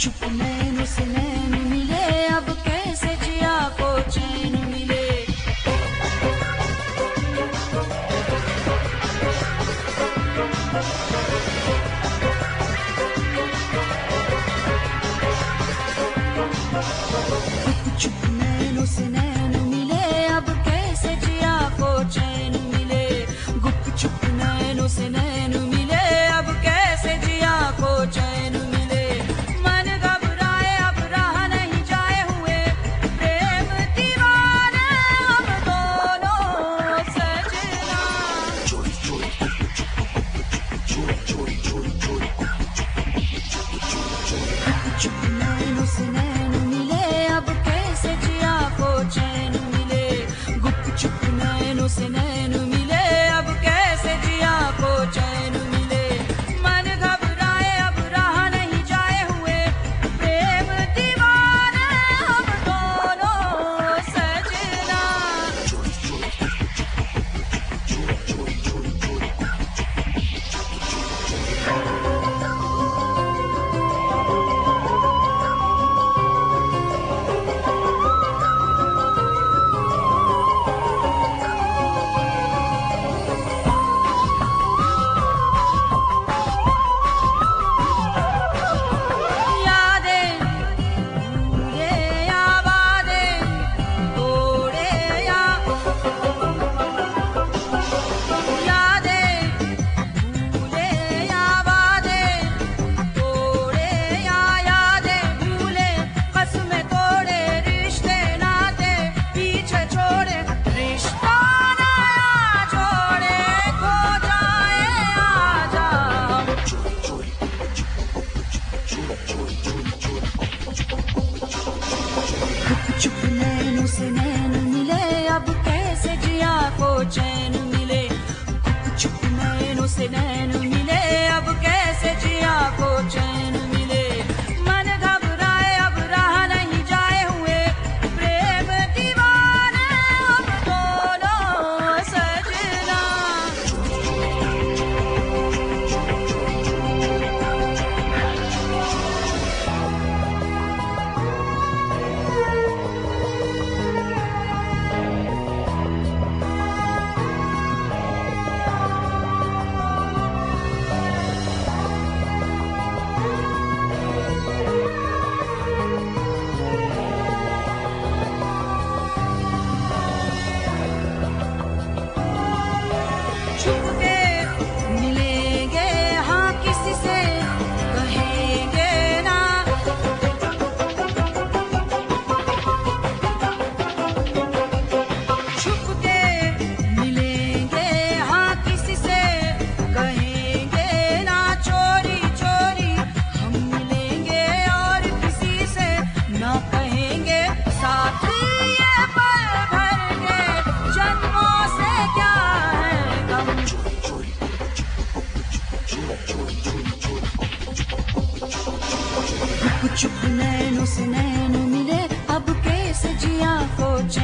चुप नैन से नैन मिले, अब कैसे जिया को चैन मिले। चुप नैन से नैन मिले, अब कैसे जिया को चैन मिले। गुप चुप नैन से नैन मिले, अब कैसे जिया को चैन मिले। मन घबराए अब रहा नहीं जाए हुए, प्रेम दीवाने हम दोनों सजना। चुप नैन से नैन मिले, अब कैसे जिया को चैन मिले। गुप चुप नैन से नैन मिले, अब कैसे जिया को चैन मिले। मन घबराए अब रहा नहीं जाए हुए, प्रेम दीवाने हम दोनों सजना। चुप नैन से नैन मिले, अब कैसे जिया को चैन मिले। चुप नैन से नैन मिले, अब कैसे जिया को चैन मिले। मन घबराए अब रहा नहीं जाए हुए, प्रेम दीवाने हम दोनों सजना। छुप के मिलेंगे हाँ किसी से, कहेंगे ना। छुप के मिलेंगे हाँ किसी से, कहेंगे ना। चोरी चोरी हम मिलेंगे और किसी से ना कहेंगे। साथ ये पल भर के जन्मों से क्या है गम। चुप नैन से नैन मिले, अब कैसे जिया को चैन